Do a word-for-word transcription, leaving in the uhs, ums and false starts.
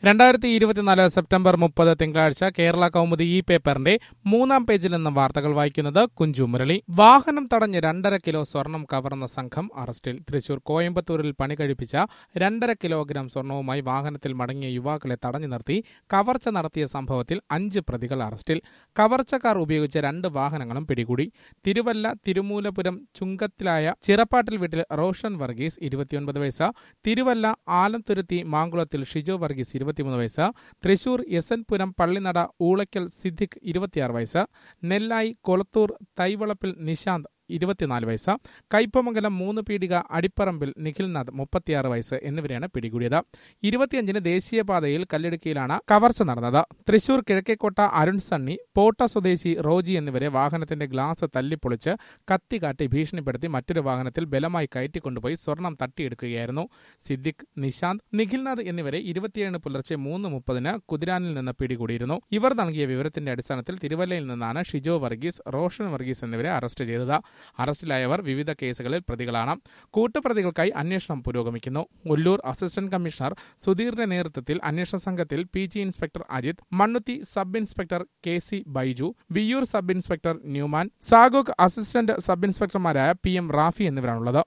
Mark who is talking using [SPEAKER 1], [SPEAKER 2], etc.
[SPEAKER 1] രണ്ടായിരത്തി ഇരുപത്തിനാല് സെപ്റ്റംബർ മുപ്പത് തിങ്കളാഴ്ച കേരള കൗമുദി ഈ പേപ്പറിന്റെ മൂന്നാം പേജിൽ നിന്ന് വാർത്തകൾ വായിക്കുന്നത് കുഞ്ചു മുരളി. വാഹനം തടഞ്ഞ് രണ്ടര കിലോ സ്വർണം കവർന്ന സംഘം അറസ്റ്റിൽ. തൃശൂർ കോയമ്പത്തൂരിൽ പണി കഴിപ്പിച്ച രണ്ടര കിലോഗ്രാം സ്വർണവുമായി വാഹനത്തിൽ മടങ്ങിയ യുവാക്കളെ തടഞ്ഞു നിർത്തി കവർച്ച നടത്തിയ സംഭവത്തിൽ അഞ്ച് പ്രതികൾ അറസ്റ്റിൽ. കവർച്ചക്കാർ ഉപയോഗിച്ച രണ്ട് വാഹനങ്ങളും പിടികൂടി. തിരുവല്ല തിരുമൂലപുരം ചുങ്കത്തിലായ ചിറപ്പാട്ടിൽ വീട്ടിൽ റോഷൻ വർഗീസ് ഇരുപത്തിയൊൻപത് വയസ്സ്, തിരുവല്ല ആലംതുരുത്തി മാങ്കുളത്തിൽ ഷിജോ വർഗീസ് ഇരുപത്തിമൂന്ന് വയസ്സ്, തൃശൂർ എസ് എൻ പുരം പള്ളിനട ഊളയ്ക്കൽ സിദ്ദിഖ് ഇരുപത്തിയാറ് വയസ്സ്, നെല്ലായി കൊളത്തൂർ തൈവളപ്പിൽ നിശാന്ത് ഇരുപത്തിനാല് വയസ്സ്, കയ്പമംഗലം മൂന്ന് പീടിക അടിപ്പറമ്പിൽ നിഖിൽനാഥ് മുപ്പത്തിയാറ് വയസ്സ് എന്നിവരെയാണ് പിടികൂടിയത്. ഇരുപത്തിയഞ്ചിന് ദേശീയപാതയിൽ കല്ലിടുക്കിയിലാണ് കവർച്ച നടന്നത്. തൃശൂർ കിഴക്കേക്കോട്ട അരുൺ സണ്ണി, പോട്ട സ്വദേശി റോജി എന്നിവരെ വാഹനത്തിന്റെ ഗ്ലാസ് തല്ലിപ്പൊളിച്ച് കത്തികാട്ടി ഭീഷണിപ്പെടുത്തി മറ്റൊരു വാഹനത്തിൽ ബലമായി കയറ്റിക്കൊണ്ടുപോയി സ്വർണം തട്ടിയെടുക്കുകയായിരുന്നു. സിദ്ദിഖ്, നിശാന്ത്, നിഖിൽനാഥ് എന്നിവരെ ഇരുപത്തിയേഴിന് പുലർച്ചെ മൂന്ന് മുപ്പതിന് കുതിരാനിൽ നിന്ന് പിടികൂടിയിരുന്നു. ഇവർ നൽകിയ വിവരത്തിന്റെ അടിസ്ഥാനത്തിൽ തിരുവല്ലയിൽ നിന്നാണ് ഷിജോ വർഗീസ്, റോഷൻ വർഗീസ് എന്നിവരെ അറസ്റ്റ് ചെയ്തത്. അറസ്റ്റിലായവർ വിവിധ കേസുകളിൽ പ്രതികളാണ്. കൂട്ടുപ്രതികൾക്കായി അന്വേഷണം പുരോഗമിക്കുന്നു. ഒല്ലൂർ അസിസ്റ്റന്റ് കമ്മീഷണർ സുധീറിന്റെ നേതൃത്വത്തിൽ അന്വേഷണ സംഘത്തിൽ P G inspector Ajith, Mannuthy sub inspector K C Baiju, Viyyur sub inspector Newman, SAGOC assistant sub ഇൻസ്പെക്ടർമാരായ പി എം റാഫി എന്നിവരാണുള്ളത്.